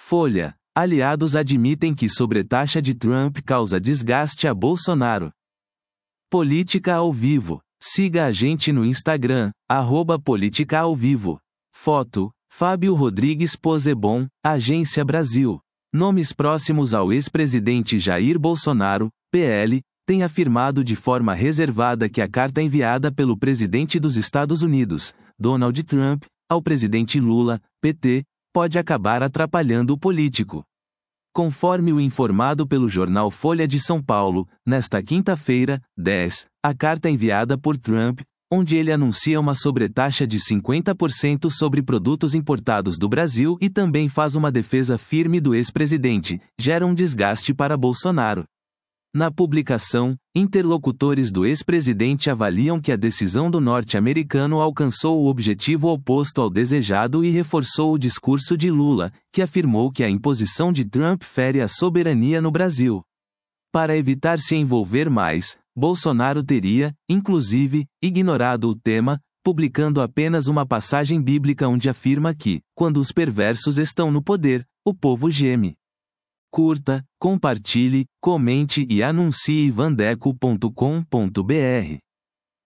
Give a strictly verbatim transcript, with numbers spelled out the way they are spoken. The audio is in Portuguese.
Folha. Aliados admitem que sobretaxa de Trump causa desgaste a Bolsonaro. Política ao vivo. Siga a gente no Instagram, arroba Política ao Vivo. Foto, Fábio Rodrigues Posebon, Agência Brasil. Nomes próximos ao ex-presidente Jair Bolsonaro, P L, têm afirmado de forma reservada que a carta enviada pelo presidente dos Estados Unidos, Donald Trump, ao presidente Lula, P T, pode acabar atrapalhando o político. Conforme o informado pelo jornal Folha de São Paulo, nesta quinta-feira, dez, a carta enviada por Trump, onde ele anuncia uma sobretaxa de cinquenta por cento sobre produtos importados do Brasil e também faz uma defesa firme do ex-presidente, gera um desgaste para Bolsonaro. Na publicação, interlocutores do ex-presidente avaliam que a decisão do norte-americano alcançou o objetivo oposto ao desejado e reforçou o discurso de Lula, que afirmou que a imposição de Trump fere a soberania no Brasil. Para evitar se envolver mais, Bolsonaro teria, inclusive, ignorado o tema, publicando apenas uma passagem bíblica onde afirma que, quando os perversos estão no poder, o povo geme. Curta, compartilhe, comente e anuncie vandeco ponto com ponto br.